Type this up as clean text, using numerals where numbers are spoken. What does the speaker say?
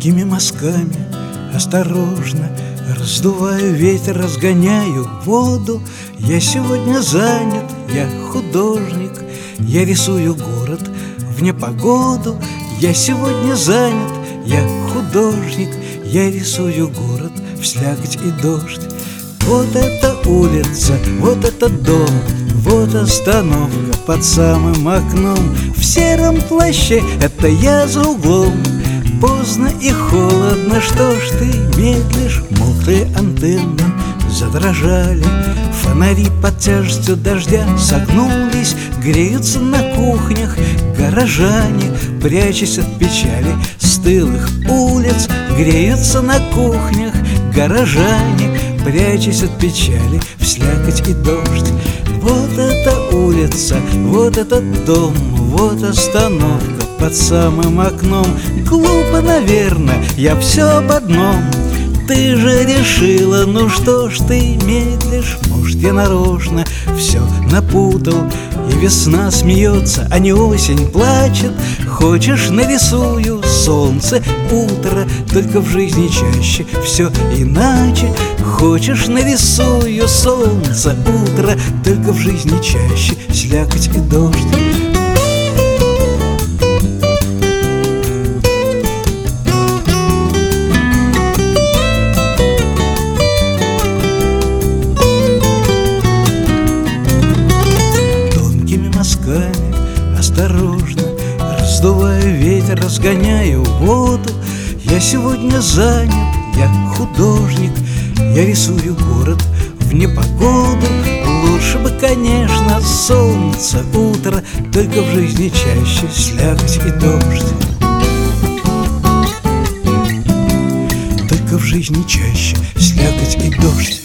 Тонкими мазками осторожно раздуваю ветер, разгоняю воду. Я сегодня занят, я художник, я рисую город в непогоду. Я сегодня занят, я художник, я рисую город в слякоть и дождь. Вот эта улица, вот этот дом, вот остановка под самым окном. В сером плаще это я за углом. Поздно и холодно, что ж ты медлишь? Мокрые антенны задрожали, фонари под тяжестью дождя согнулись. Греются на кухнях горожане, прячась от печали стылых улиц. Греются на кухнях горожане, прячась от печали в слякоть и дождь. Вот эта улица, вот этот дом, вот остановка под самым окном. Глупо, наверное, я все об одном. Ты же решила, ну что ж ты медлишь? Может, я нарочно все напутал, и весна смеется, а не осень плачет. Хочешь, нарисую солнце, утро, только в жизни чаще все иначе. Хочешь, нарисую солнце, утро, только в жизни чаще слякоть и дождь. Осторожно раздуваю ветер, разгоняю воду. Я сегодня занят, я художник, я рисую город в непогоду. Лучше бы, конечно, солнце, утро, только в жизни чаще слякоть и дождь. Только в жизни чаще слякоть и дождь.